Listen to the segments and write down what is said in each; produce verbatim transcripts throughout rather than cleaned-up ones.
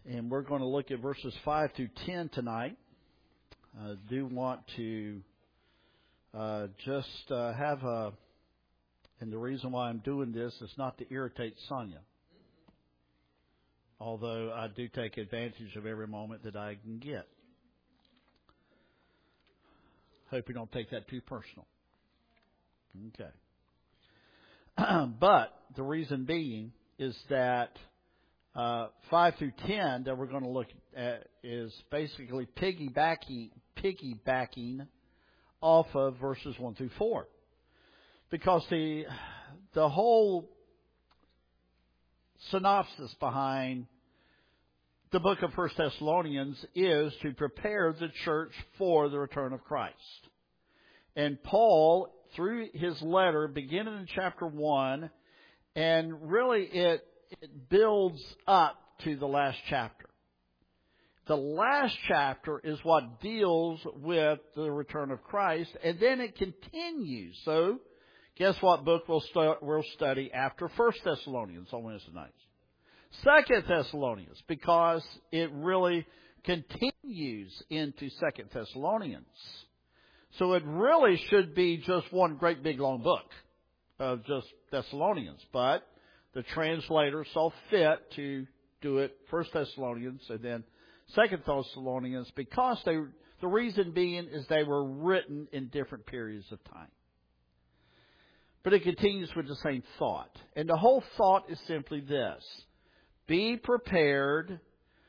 And we're going to look at verses five through ten tonight. I do want to uh, just uh, have a, and the reason why I'm doing this is not to irritate Sonia. Although I do take advantage of every moment that I can get. Hope you don't take that too personal. Okay. But the reason being is that uh, five through ten that we're going to look at is basically piggybacking, piggybacking off of verses one through four. Because the the whole synopsis behind the book of First Thessalonians is to prepare the church for the return of Christ. And Paul, through his letter, beginning in chapter one, and really it, it builds up to the last chapter. The last chapter is what deals with the return of Christ, and then it continues. So, guess what book we'll, stu- we'll study after First Thessalonians on Wednesday nights? Second Thessalonians, because it really continues into Second Thessalonians. So it really should be just one great big long book of just Thessalonians. But the translator saw fit to do it First Thessalonians and then Second Thessalonians, because they, the reason being is they were written in different periods of time. But it continues with the same thought. And the whole thought is simply this. Be prepared,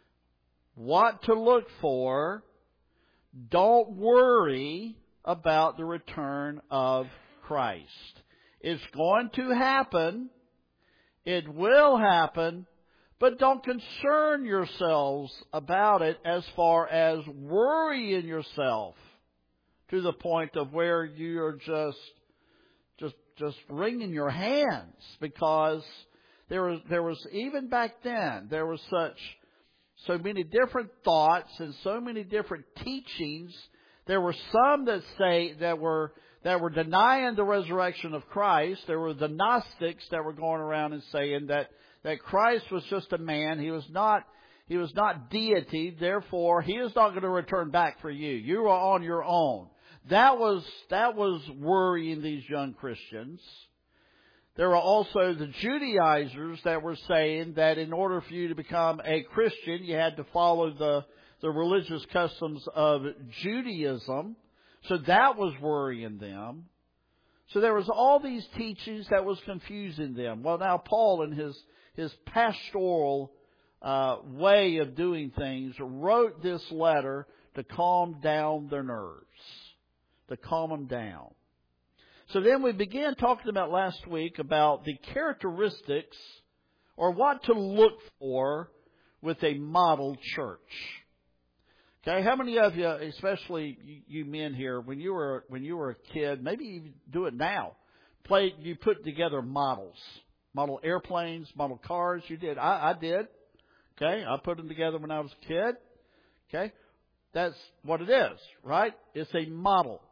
what to look for. Don't worry about the return of Christ. It's going to happen. It will happen. But don't concern yourselves about it as far as worrying yourself to the point of where you are just, just, just wringing your hands, because There was, there was, even back then, there was such, so many different thoughts and so many different teachings. There were some that say, that were, that were denying the resurrection of Christ. There were the Gnostics that were going around and saying that, that Christ was just a man. He was not, he was not deity. Therefore, he is not going to return back for you. You are on your own. That was, that was worrying these young Christians. There were also the Judaizers that were saying that in order for you to become a Christian, you had to follow the, the religious customs of Judaism. So that was worrying them. So there was all these teachings that was confusing them. Well, now Paul, in his, his pastoral uh, way of doing things, wrote this letter to calm down their nerves, to calm them down. So then we began talking about last week about the characteristics or what to look for with a model church. Okay, how many of you, especially you men here, when you were when you were a kid, maybe you do it now, play you put together models, model airplanes, model cars. You did, I, I did. Okay, I put them together when I was a kid. Okay, that's what it is, right? It's a model.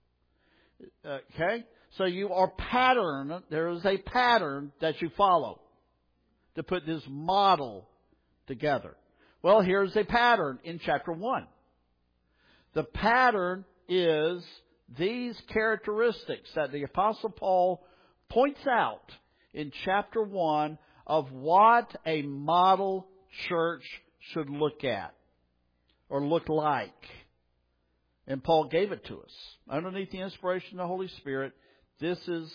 Okay? So you are pattern, there is a pattern that you follow to put this model together. Well, here's a pattern in chapter one. The pattern is these characteristics that the Apostle Paul points out in chapter one of what a model church should look at or look like. And Paul gave it to us. Underneath the inspiration of the Holy Spirit, this is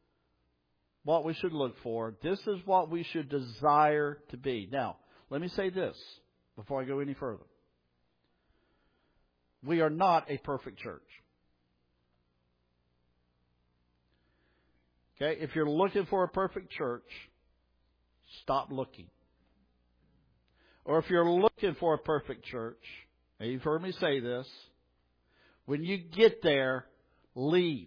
what we should look for. This is what we should desire to be. Now, let me say this before I go any further. We are not a perfect church. Okay? If you're looking for a perfect church, stop looking. Or if you're looking for a perfect church, and you've heard me say this, when you get there, leave.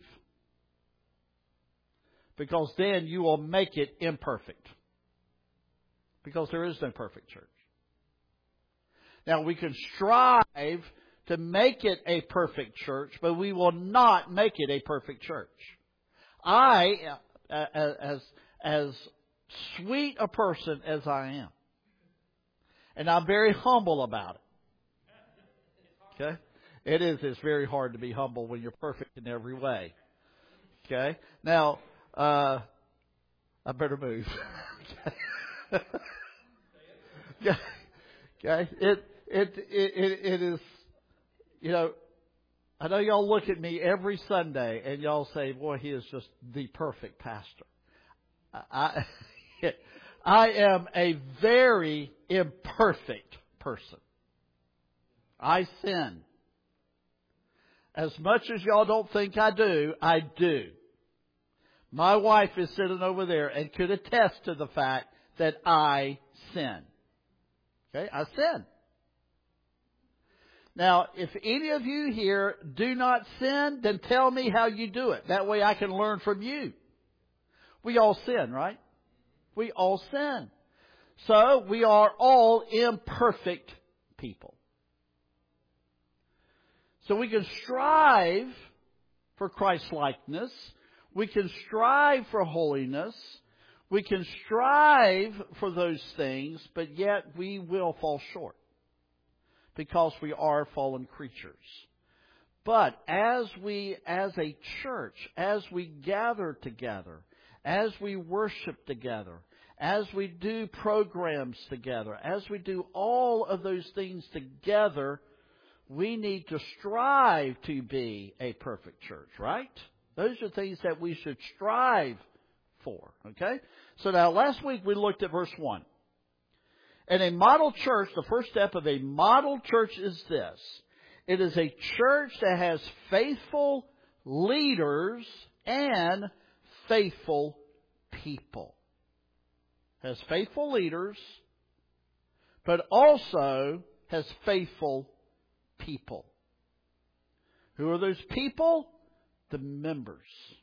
Because then you will make it imperfect. Because there is no perfect church. Now, we can strive to make it a perfect church, but we will not make it a perfect church. I, as, as sweet a person as I am, And I'm very humble about it. Okay? It is. It's very hard to be humble when you're perfect in every way. Okay? Now, uh, I better move. Okay? Okay? It, it, it, it, it is, you know, I know y'all look at me every Sunday and y'all say, boy, he is just the perfect pastor. I, I am a very imperfect person. I sin. As much as y'all don't think I do, I do. My wife is sitting over there and could attest to the fact that I sin. Okay, I sin. Now, if any of you here do not sin, then tell me how you do it. That way I can learn from you. We all sin, right? We all sin. So, we are all imperfect people. So we can strive for Christ-likeness. We can strive for holiness. We can strive for those things, but yet we will fall short. Because we are fallen creatures. But as we, as a church, as we gather together, as we worship together, as we do programs together, as we do all of those things together, we need to strive to be a perfect church, right? Those are things that we should strive for, okay? So now last week we looked at verse one. And a model church, the first step of a model church is this. It is a church that has faithful leaders and faithful people. Has faithful leaders, but also has faithful people. Who are those people? The members.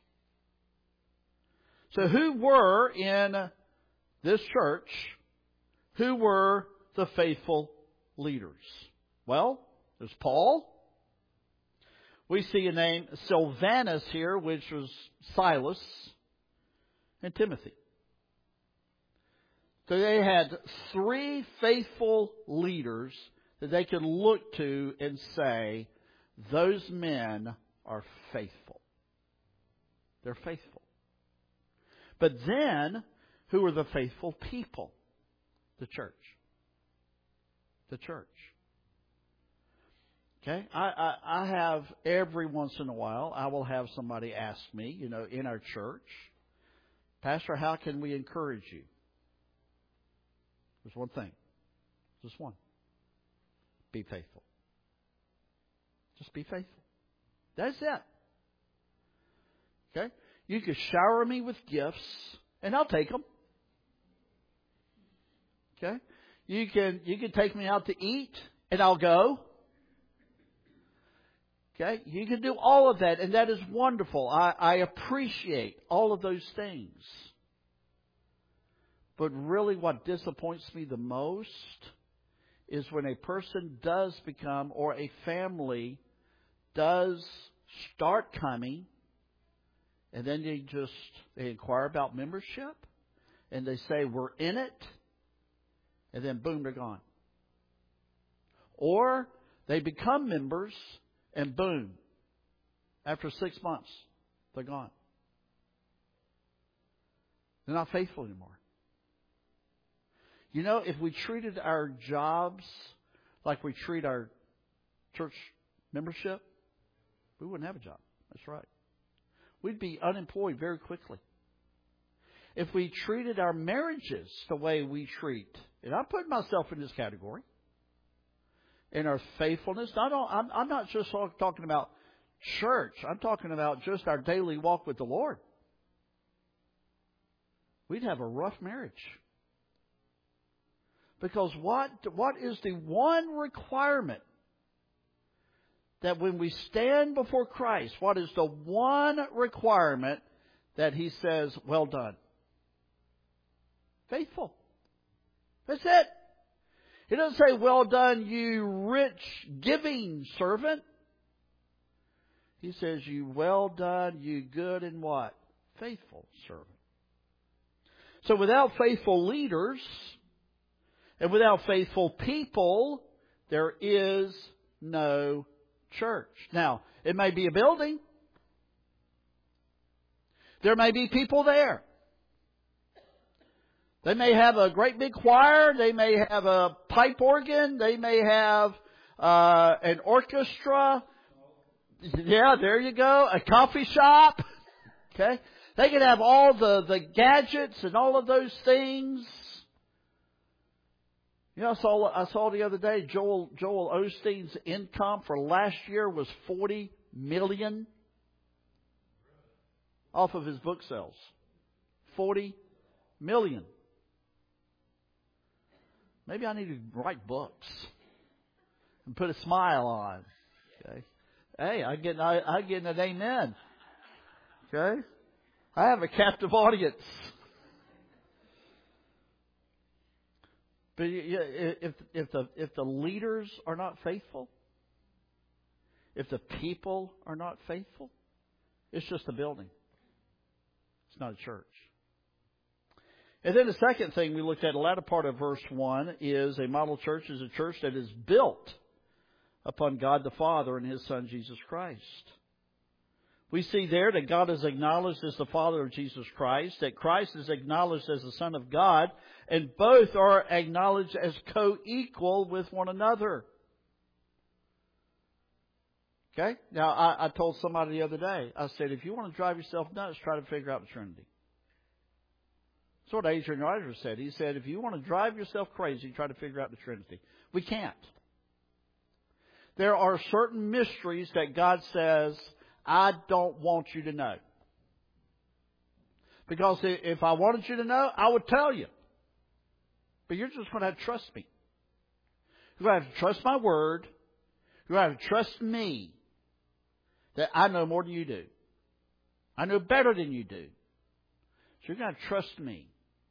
So who were in this church? Who were the faithful leaders? Well, there's Paul. We see a name, Silvanus here, which was Silas, and Timothy. So they had three faithful leaders that they could look to and say, those men are faithful. They're faithful. But then, who are the faithful people? The church. The church. Okay? I, I, I have, every once in a while, I will have somebody ask me, you know, in our church, Pastor, how can we encourage you? There's one thing. Just one. Be faithful. Just be faithful. That's it. Okay? You can shower me with gifts, and I'll take them. Okay? You can, you can take me out to eat, and I'll go. Okay? You can do all of that, and that is wonderful. I, I appreciate all of those things. But really what disappoints me the most is when a person does become, or a family does start coming, and then they just, they inquire about membership, and they say, we're in it, and then boom, they're gone. Or they become members, and boom, after six months, they're gone. They're not faithful anymore. You know, if we treated our jobs like we treat our church membership, we wouldn't have a job. That's right. We'd be unemployed very quickly. If we treated our marriages the way we treat, and I'm putting myself in this category, in our faithfulness, I don't, I'm, I'm not just talking about church. I'm talking about just our daily walk with the Lord. We'd have a rough marriage. Because what, what is the one requirement that when we stand before Christ, what is the one requirement that He says, well done? Faithful. That's it. He doesn't say, well done, you rich giving servant. He says, you well done, you good and what? Faithful servant. So without faithful leaders, And without faithful people, there is no church. Now, it may be a building. There may be people there. They may have a great big choir. They may have a pipe organ. They may have uh, an orchestra. Yeah, there you go. A coffee shop. Okay. They can have all the, the gadgets and all of those things. You know, I saw, I saw the other day, Joel, Joel Osteen's income for last year was forty million off of his book sales. forty million. Maybe I need to write books and put a smile on. Okay. Hey, I get, I, I get an amen. Okay. I have a captive audience. But if if the if the leaders are not faithful, if the people are not faithful, it's just a building. It's not a church. And then the second thing we looked at, the latter part of verse one, is a model church is a church that is built upon God the Father and His Son Jesus Christ. We see there that God is acknowledged as the Father of Jesus Christ, that Christ is acknowledged as the Son of God, and both are acknowledged as co-equal with one another. Okay? Now, I, I told somebody the other day, I said, if you want to drive yourself nuts, try to figure out the Trinity. That's what Adrian Rogers said. He said, if you want to drive yourself crazy, try to figure out the Trinity. We can't. There are certain mysteries that God says, I don't want you to know. Because if I wanted you to know, I would tell you. But you're just going to have to trust me. You're going to have to trust my word. You're going to have to trust me that I know more than you do. I know better than you do. So you're going to trust me.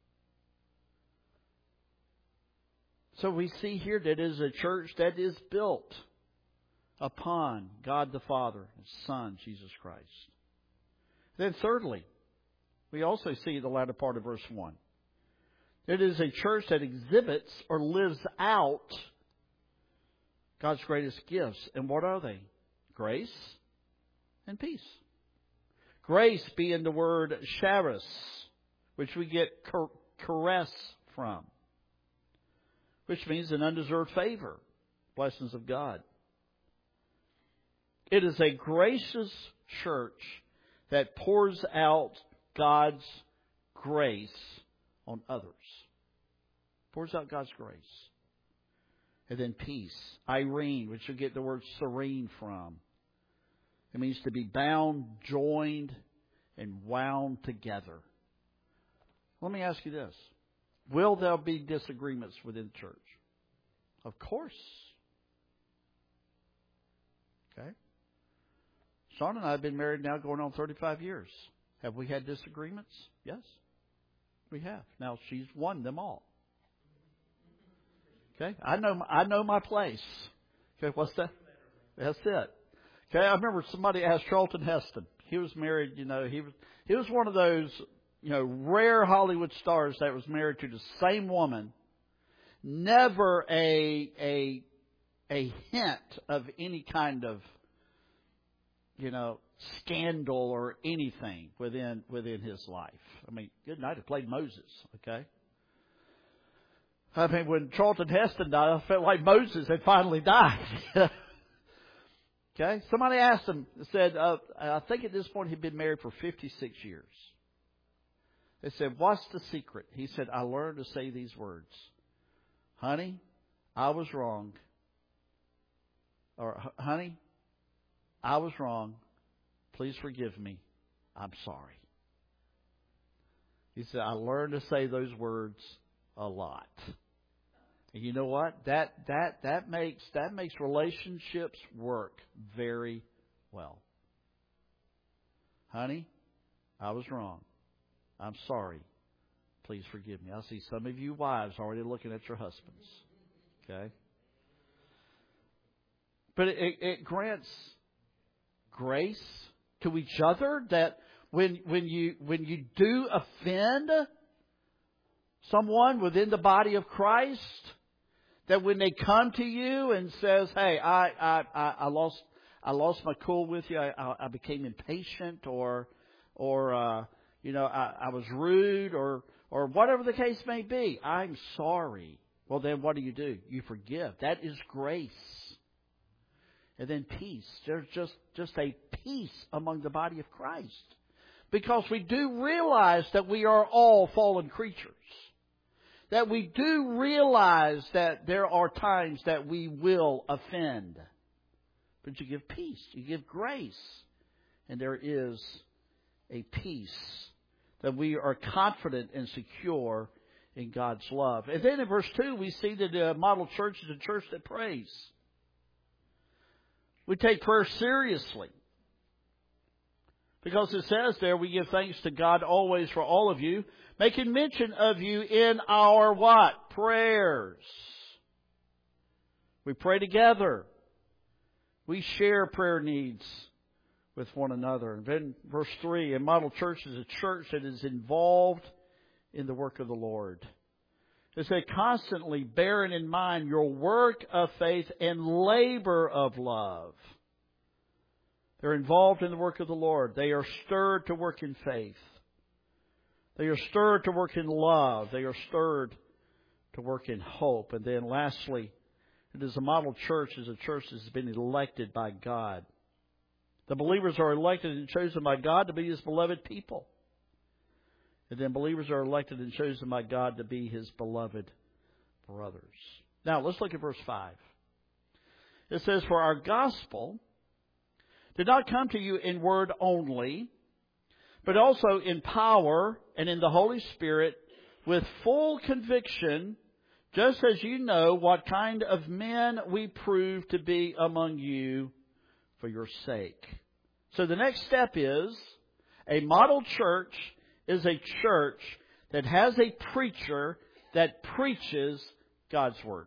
So we see here that it is a church that is built upon God the Father and Son, Jesus Christ. Then thirdly, we also see the latter part of verse one. It is a church that exhibits or lives out God's greatest gifts. And what are they? Grace and peace. Grace being the word charis, which we get caress from, which means an undeserved favor, blessings of God. It is a gracious church that pours out God's grace on others. Pours out God's grace. And then peace. Irene, which you get the word serene from. It means to be bound, joined, and wound together. Let me ask you this. Will there be disagreements within the church? Of course. Okay. Sean and I have been married now going on thirty-five years. Have we had disagreements? Yes, we have. Now, she's won them all. Okay, I know I know my place. Okay, what's that? That's it. Okay, I remember somebody asked Charlton Heston. He was married, you know, he was he was one of those, you know, rare Hollywood stars that was married to the same woman. Never a a a hint of any kind of, you know, scandal or anything within within his life. I mean, good night. It played Moses. Okay. I mean, when Charlton Heston died, I felt like Moses had finally died. Okay. Somebody asked him, said, uh, I think at this point he'd been married for fifty-six years. They said, what's the secret? He said, I learned to say these words. Honey, I was wrong. Or, honey, I was wrong. Please forgive me. I'm sorry. He said, I learned to say those words a lot. And you know what? That that that makes that makes relationships work very well. Honey, I was wrong. I'm sorry. Please forgive me. I see some of you wives already looking at your husbands. Okay? But it, it grants grace to each other that when when you when you do offend someone within the body of Christ, That when they come to you and says, "Hey, I I I, I lost I lost my cool with you. I I, I became impatient, or or uh, you know I, I was rude, or or whatever the case may be. I'm sorry." Well, then what do you do? You forgive. That is grace. And then peace. There's just, just a peace among the body of Christ. Because we do realize that we are all fallen creatures. That we do realize that there are times that we will offend. But you give peace. You give grace. And there is a peace that we are confident and secure in God's love. And then in verse two, we see that the model church is a church that prays. We take prayer seriously. Because it says there, we give thanks to God always for all of you, making mention of you in our what? Prayers. We pray together. We share prayer needs with one another. And then verse three, a model church is a church that is involved in the work of the Lord. It says, constantly bearing in mind your work of faith and labor of love. They're involved in the work of the Lord. They are stirred to work in faith. They are stirred to work in love. They are stirred to work in hope. And then lastly, it is a model church is a church that has been elected by God. The believers are elected and chosen by God to be His beloved people. And then believers are elected and chosen by God to be His beloved brothers. Now, let's look at verse five. It says, for our gospel did not come to you in word only, but also in power and in the Holy Spirit with full conviction, just as you know what kind of men we prove to be among you for your sake. So the next step is a model church is a church that has a preacher that preaches God's Word.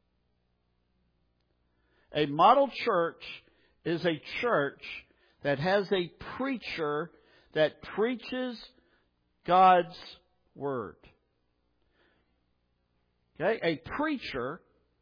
A model church is a church that has a preacher that preaches God's Word. Okay, a preacher,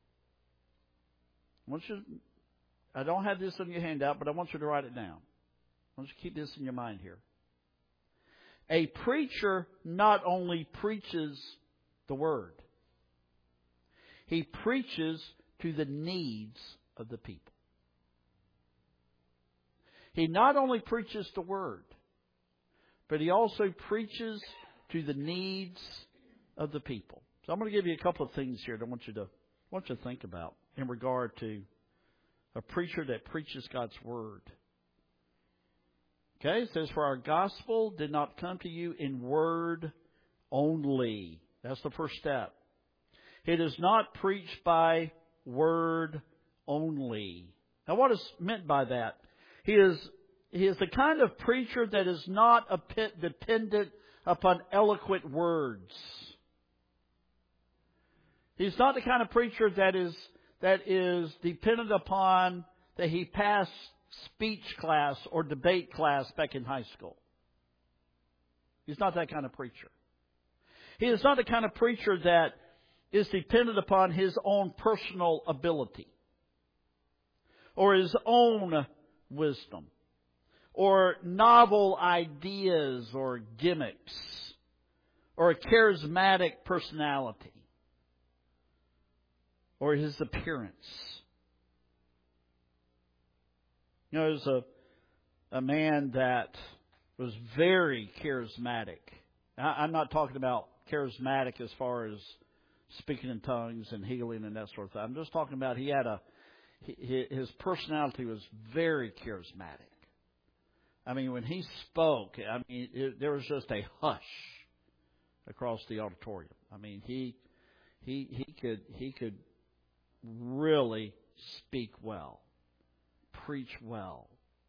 I want you, I don't have this on your handout, but I want you to write it down. I want you to keep this in your mind here. A preacher not only preaches the Word, he preaches to the needs of the people. He not only preaches the Word, but he also preaches to the needs of the people. So I'm going to give you a couple of things here that I want you to, I want you to think about in regard to a preacher that preaches God's Word. Okay, it says, for our gospel did not come to you in word only. That's the first step. It is not preached by word only. Now, what is meant by that? He is, he is the kind of preacher that is not a pit dependent upon eloquent words. He's not the kind of preacher that is, that is dependent upon that he passed speech class or debate class back in high school. He's not that kind of preacher. He is not the kind of preacher that is dependent upon his own personal ability or his own wisdom or novel ideas or gimmicks or a charismatic personality or his appearance. You know, there's a, a man that was very charismatic. I, I'm not talking about charismatic as far as speaking in tongues and healing and that sort of thing. I'm just talking about he had a, he, his personality was very charismatic. I mean, when he spoke, I mean, it, there was just a hush across the auditorium. I mean, he, he, he could, he could really speak well. Preach well.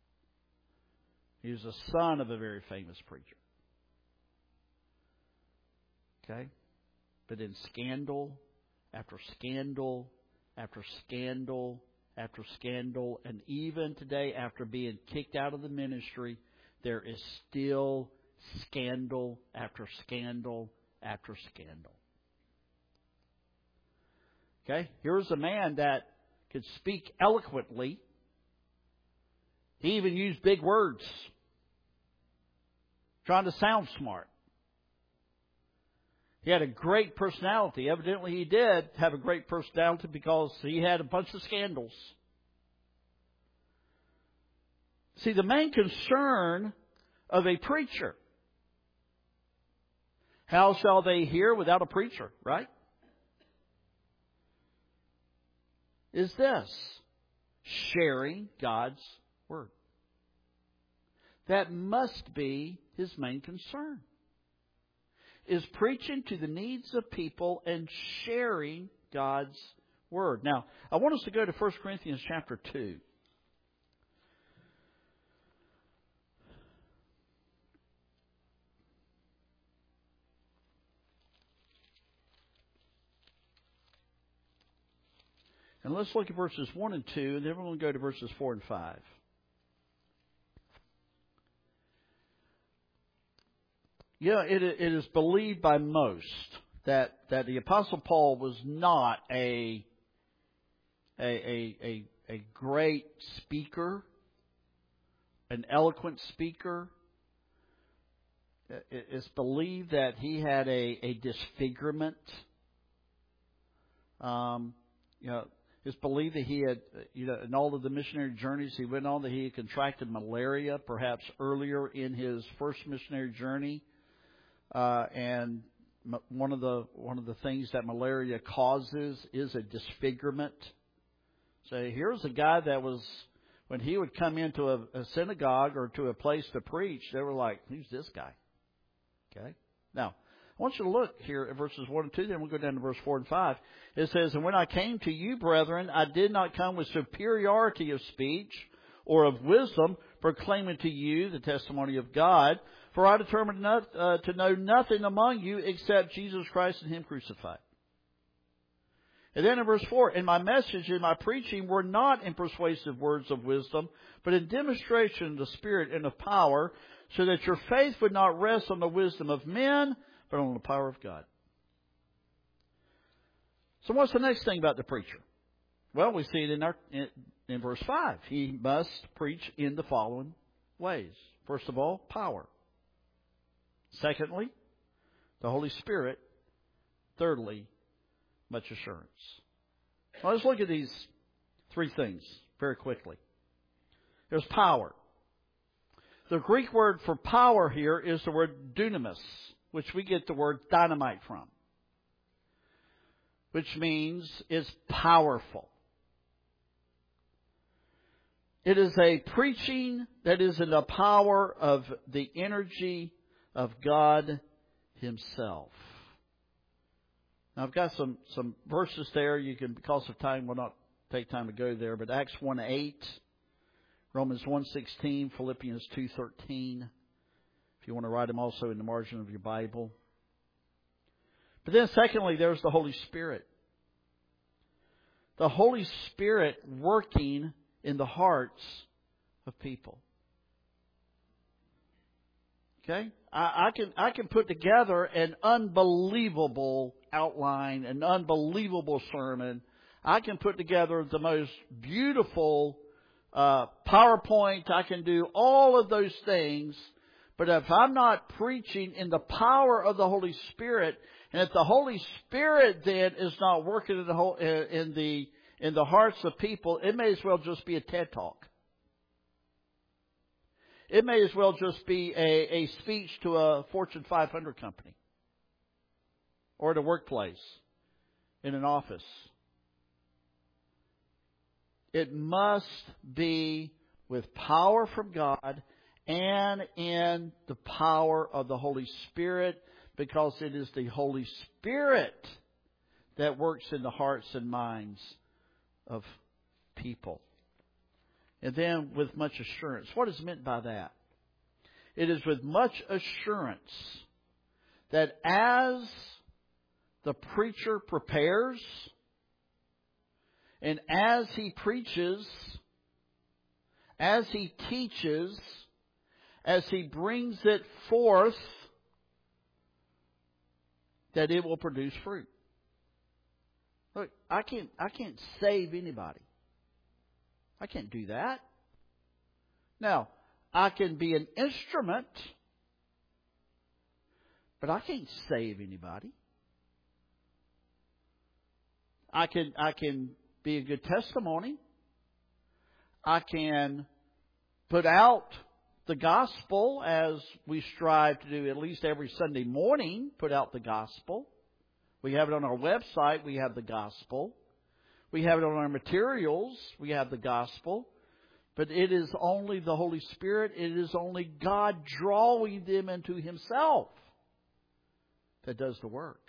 He was the son of a very famous preacher. Okay? But in scandal after scandal after scandal after scandal, and even today after being kicked out of the ministry, there is still scandal after scandal after scandal. Okay? Here's a man that could speak eloquently. He even used big words, trying to sound smart. He had a great personality. Evidently he did have a great personality because he had a bunch of scandals. See, the main concern of a preacher, how shall they hear without a preacher, right? Is this sharing God's Word. That must be his main concern. Is preaching to the needs of people and sharing God's Word. Now, I want us to go to First Corinthians chapter two. And let's look at verses one and two, and then we're going to go to verses four and five. Yeah, it, it is believed by most that, that the Apostle Paul was not a, a, a, a, a great speaker, an eloquent speaker. It, it's believed that he had a, a disfigurement. Um, you know, it's believed that he had, you know, in all of the missionary journeys he went on, that he had contracted malaria, perhaps earlier in his first missionary journey. Uh, and one of the one of the things that malaria causes is a disfigurement. So here's a guy that was, when he would come into a, a synagogue or to a place to preach, they were like, "Who's this guy?" Okay. Now, I want you to look here at verses one and two. Then we'll go down to verse four and five. It says, "And when I came to you, brethren, I did not come with superiority of speech or of wisdom, proclaiming to you the testimony of God. For I determined not, uh, to know nothing among you except Jesus Christ and Him crucified." And then in verse four, "And my message and my preaching were not in persuasive words of wisdom, but in demonstration of the Spirit and of power, so that your faith would not rest on the wisdom of men, but on the power of God." So what's the next thing about the preacher? Well, we see it in, our, in, in verse five. He must preach in the following ways. First of all, power. Secondly, the Holy Spirit. Thirdly, much assurance. Well, let's look at these three things very quickly. There's power. The Greek word for power here is the word dunamis, which we get the word dynamite from, which means it's powerful. It is a preaching that is in the power of the energy of God Himself. Now, I've got some, some verses there. You can, because of time, we'll not take time to go there. But Acts one eight, Romans one sixteen, Philippians two thirteen. If you want to write them also in the margin of your Bible. But then secondly, there's the Holy Spirit. The Holy Spirit working in the hearts of people. Okay? I, I can I can put together an unbelievable outline, an unbelievable sermon. I can put together the most beautiful uh, PowerPoint. I can do all of those things. But if I'm not preaching in the power of the Holy Spirit, and if the Holy Spirit then is not working in the whole, in the in the hearts of people, it may as well just be a TED Talk. It may as well just be a, a speech to a Fortune five hundred company, or at a workplace, in an office. It must be with power from God and in the power of the Holy Spirit, because it is the Holy Spirit that works in the hearts and minds of people. And then with much assurance. What is meant by that? It is with much assurance that as the preacher prepares and as he preaches, as he teaches, as he brings it forth, that it will produce fruit. Look, I can't, I can't save anybody. I can't do that. Now, I can be an instrument, but I can't save anybody. I can, I can be a good testimony. I can put out the gospel as we strive to do at least every Sunday morning, put out the gospel. We have it on our website. We have the gospel. We have it on our materials. We have the gospel. But it is only the Holy Spirit. It is only God drawing them into Himself that does the work.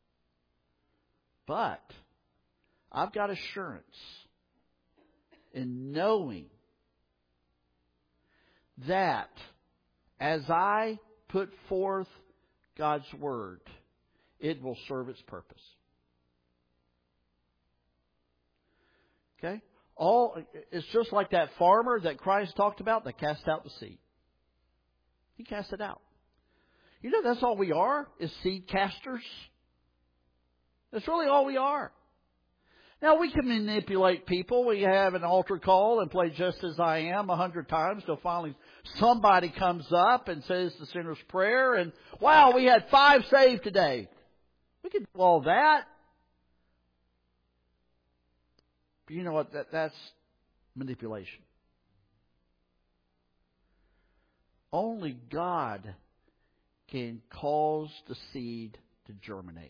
But I've got assurance in knowing that as I put forth God's Word, it will serve its purpose. Okay? All it's just like that farmer that Christ talked about that cast out the seed. He cast it out. You know, that's all we are, is seed casters. That's really all we are. Now, we can manipulate people. We have an altar call and play Just As I Am a hundred times till finally somebody comes up and says the sinner's prayer and, wow, we had five saved today. We can do all that. But you know what? That, that's manipulation. Only God can cause the seed to germinate.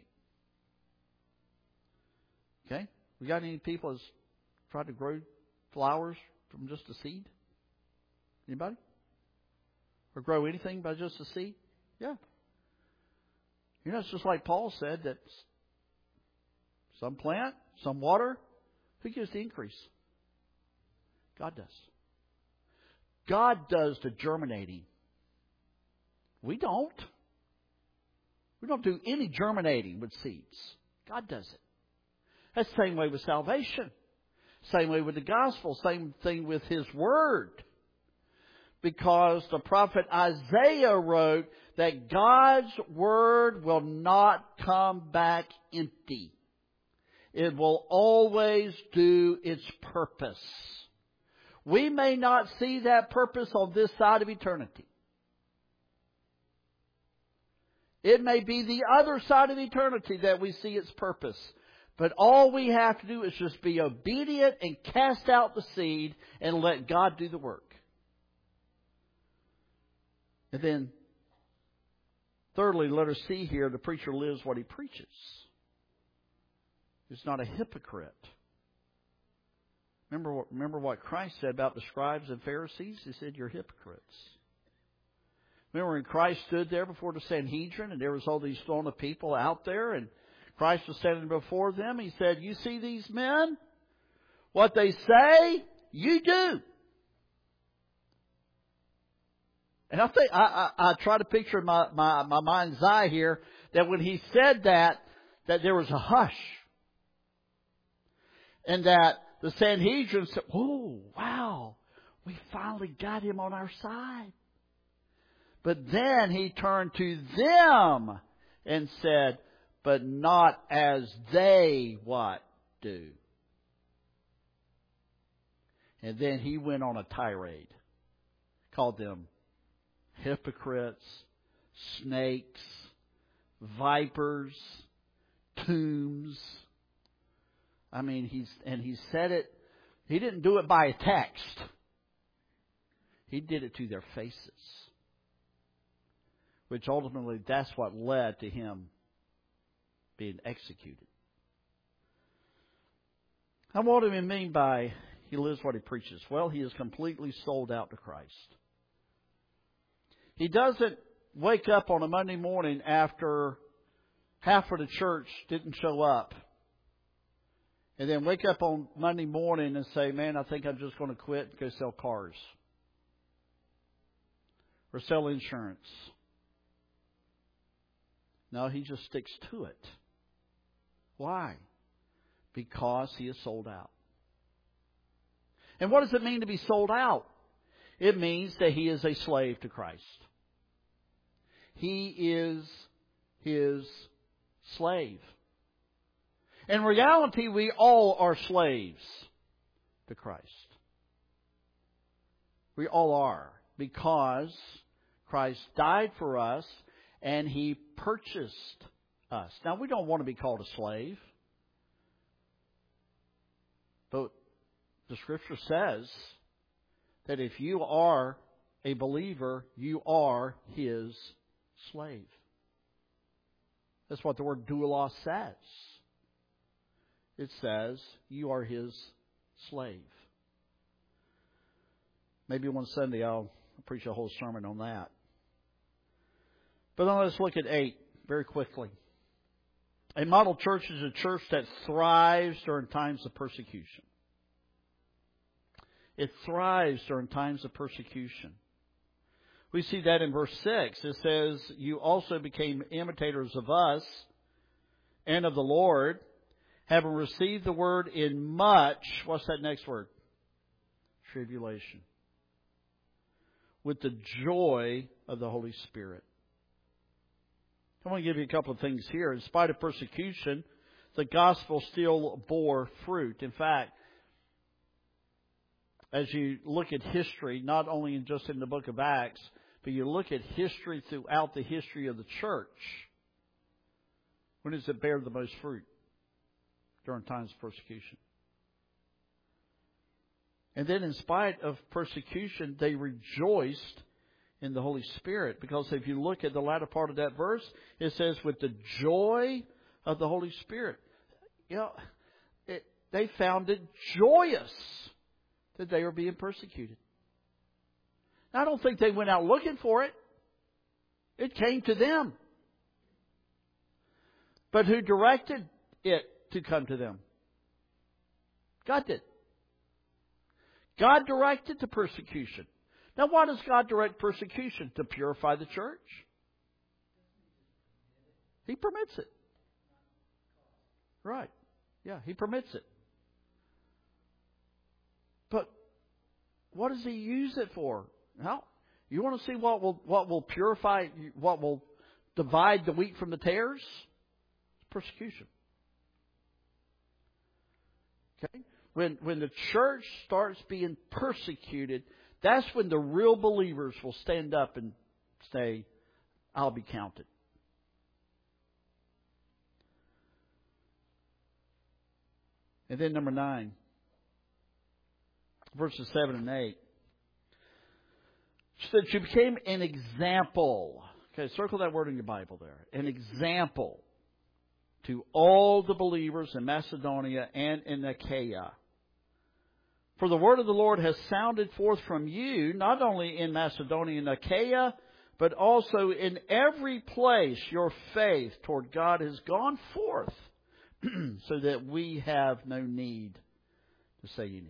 Okay? We got any people that's tried to grow flowers from just a seed? Anybody? Or grow anything by just a seed? Yeah. You know, it's just like Paul said that some plant, some water. Who gives the increase? God does. God does the germinating. We don't. We don't do any germinating with seeds. God does it. That's the same way with salvation. Same way with the gospel. Same thing with His Word. Because the prophet Isaiah wrote that God's Word will not come back empty. It will always do its purpose. We may not see that purpose on this side of eternity. It may be the other side of eternity that we see its purpose. But all we have to do is just be obedient and cast out the seed and let God do the work. And then, thirdly, let us see here the preacher lives what he preaches. He's not a hypocrite. Remember what, remember what Christ said about the scribes and Pharisees? He said, you're hypocrites. Remember when Christ stood there before the Sanhedrin and there was all these throng of people out there and Christ was standing before them. He said, you see these men? What they say, you do. And I think I, I, I try to picture in my, my, my mind's eye here that when he said that, that there was a hush. And that the Sanhedrin said, oh, wow, we finally got him on our side. But then he turned to them and said, but not as they what do. And then he went on a tirade. Called them hypocrites, snakes, vipers, tombs. I mean, he's and he said it. He didn't do it by a text. He did it to their faces. Which ultimately, that's what led to him being executed. And what do we mean by he lives what he preaches? Well, he is completely sold out to Christ. He doesn't wake up on a Monday morning after half of the church didn't show up. And then wake up on Monday morning and say, man, I think I'm just going to quit and go sell cars. Or sell insurance. No, he just sticks to it. Why? Because he is sold out. And what does it mean to be sold out? It means that he is a slave to Christ. He is his slave. In reality, we all are slaves to Christ. We all are, because Christ died for us and He purchased us. Now, we don't want to be called a slave, but the Scripture says that if you are a believer, you are His slave. That's what the word doulos says. It says you are His slave. Maybe one Sunday I'll preach a whole sermon on that. But then let's look at eight very quickly. A model church is a church that thrives during times of persecution. It thrives during times of persecution. We see that in verse six. It says, you also became imitators of us and of the Lord, having received the word in much, what's that next word? Tribulation. With the joy of the Holy Spirit. I want to give you a couple of things here. In spite of persecution, the gospel still bore fruit. In fact, as you look at history, not only in just in the book of Acts, but you look at history throughout the history of the church, when does it bear the most fruit? During times of persecution. And then in spite of persecution, they rejoiced in the Holy Spirit. Because if you look at the latter part of that verse, it says, with the joy of the Holy Spirit. You know, it, they found it joyous that they were being persecuted. Now, I don't think they went out looking for it. It came to them. But who directed it to come to them? God did. God directed the persecution. Now, why does God direct persecution? To purify the church. He permits it. Right. Yeah, He permits it. But what does He use it for? Well, you want to see what will what will purify, what will divide the wheat from the tares? It's persecution. Okay? When when the church starts being persecuted, that's when the real believers will stand up and say, I'll be counted. And then number nine, verses seven and eight. So that you became an example. Okay, circle that word in your Bible there. An example to all the believers in Macedonia and in Achaia. For the word of the Lord has sounded forth from you, not only in Macedonia and Achaia, but also in every place your faith toward God has gone forth, so that we have no need to say anything.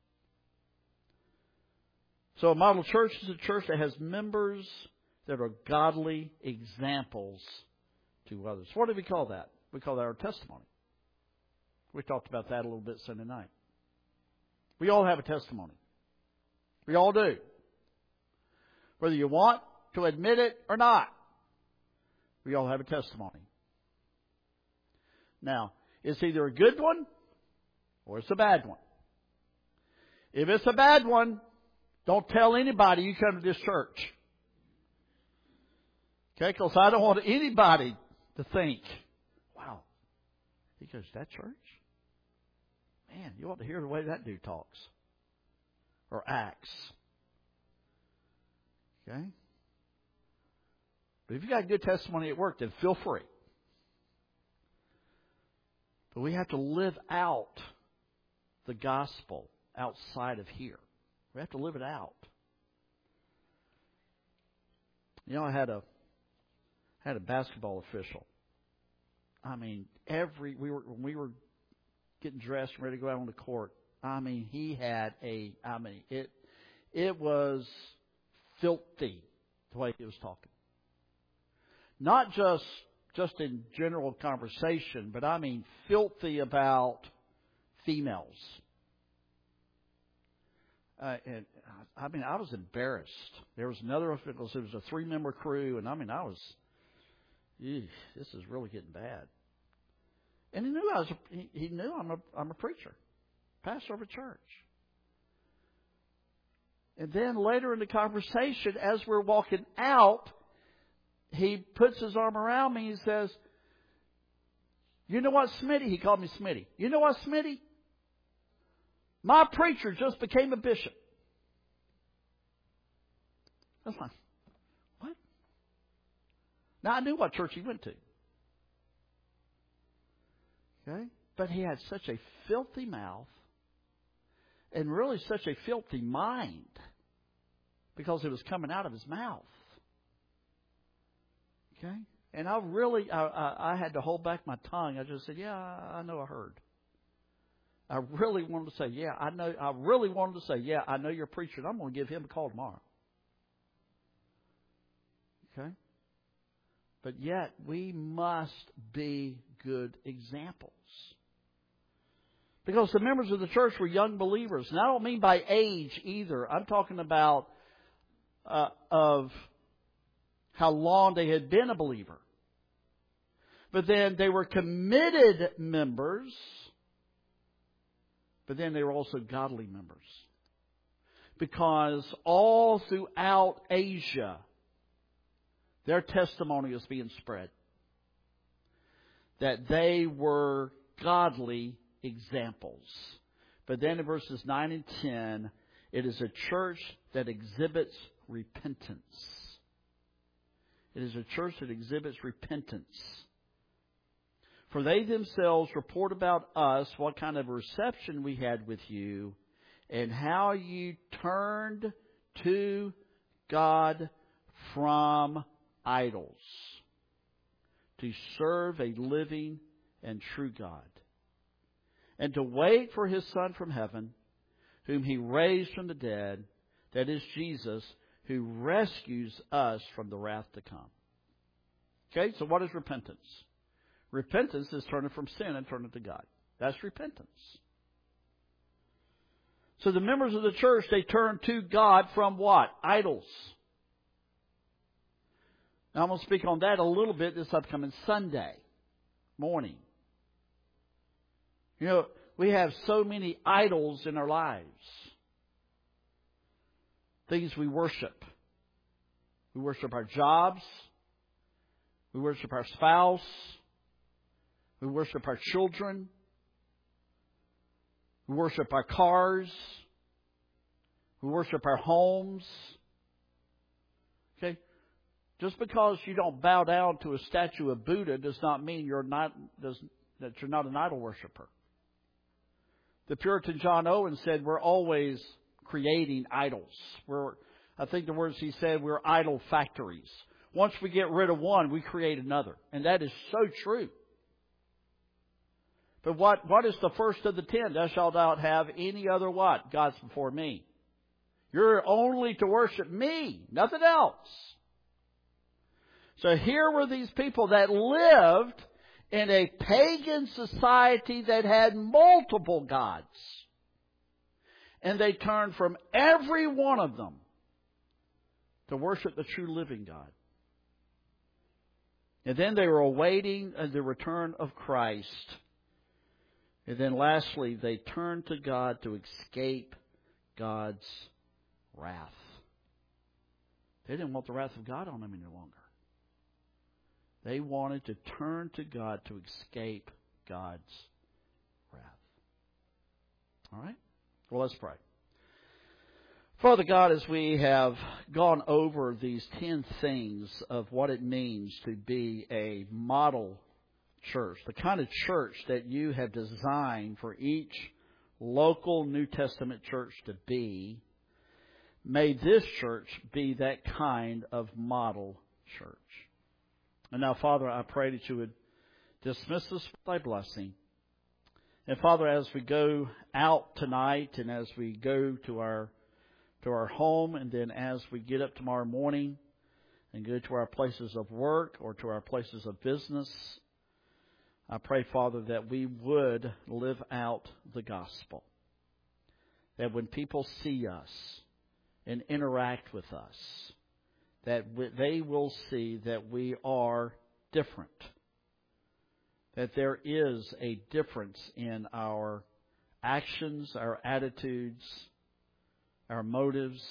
So a model church is a church that has members that are godly examples to others. What do we call that? We call that our testimony. We talked about that a little bit Sunday night. We all have a testimony. We all do. Whether you want to admit it or not, we all have a testimony. Now, it's either a good one or it's a bad one. If it's a bad one, don't tell anybody you come to this church. Okay? Because I don't want anybody to think, wow, he goes to that church? Man, you ought to hear the way that dude talks or acts. Okay? But if you got a good testimony at work, then feel free. But we have to live out the gospel outside of here. We have to live it out. You know, I had a had a basketball official. I mean, every we were when we were getting dressed and ready to go out on the court. I mean, he had a. I mean, it it was filthy the way he was talking. Not just just in general conversation, but I mean filthy about females. Uh, and I mean, I was embarrassed. There was another official. It was a three-member crew, and I mean, I was, eesh, this is really getting bad. And he knew I was. A, he, he knew I'm a I'm a preacher, pastor of a church. And then later in the conversation, as we're walking out, he puts his arm around me. He says, "You know what, Smitty?" He called me Smitty. "You know what, Smitty? My preacher just became a bishop." I was like, "What?" Now I knew what church he went to. Okay? But he had such a filthy mouth and really such a filthy mind because it was coming out of his mouth. Okay? And I really, I, I, I had to hold back my tongue. I just said, "Yeah, I know I heard." I really wanted to say, "Yeah, I know." I really wanted to say, "Yeah, I know you're a preacher, and I'm going to give him a call tomorrow." Okay? But yet, we must be good examples. Because the members of the church were young believers. And I don't mean by age either. I'm talking about uh, of how long they had been a believer. But then they were committed members. But then they were also godly members. Because all throughout Asia, their testimony was being spread. That they were godly examples. But then in verses nine and ten, it is a church that exhibits repentance. It is a church that exhibits repentance. For they themselves report about us what kind of reception we had with you and how you turned to God from idols to serve a living and true God, and to wait for His Son from heaven, whom He raised from the dead, that is Jesus, who rescues us from the wrath to come. Okay, so what is repentance? Repentance is turning from sin and turning to God. That's repentance. So the members of the church, they turn to God from what? Idols. Now I'm going to speak on that a little bit this upcoming Sunday morning. You know, we have so many idols in our lives. Things we worship. We worship our jobs. We worship our spouse. We worship our children. We worship our cars. We worship our homes. Okay? Just because you don't bow down to a statue of Buddha does not mean you're not does, that you're not an idol worshiper. The Puritan John Owen said we're always creating idols. We're, I think the words he said, we're idol factories. Once we get rid of one, we create another. And that is so true. But what, what is the first of the ten? Thou shalt not have any other what? Gods before me. You're only to worship me, nothing else. So here were these people that lived in a pagan society that had multiple gods. And they turned from every one of them to worship the true living God. And then they were awaiting the return of Christ. And then lastly, they turned to God to escape God's wrath. They didn't want the wrath of God on them any longer. They wanted to turn to God to escape God's wrath. All right? Well, let's pray. Father God, as we have gone over these ten things of what it means to be a model church, the kind of church that you have designed for each local New Testament church to be, may this church be that kind of model church. And now, Father, I pray that you would dismiss us with thy blessing. And Father, as we go out tonight and as we go to our to our home, and then as we get up tomorrow morning and go to our places of work or to our places of business, I pray, Father, that we would live out the gospel. That when people see us and interact with us, that they will see that we are different. that there is a difference in our actions, our attitudes, our motives,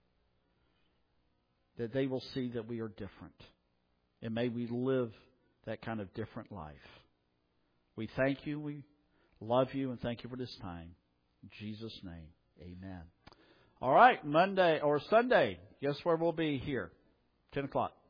that they will see that we are different. And may we live that kind of different life. We thank you, we love you, and thank you for this time. In Jesus' name, amen. All right, Monday or Sunday, guess where we'll be here? ten o'clock.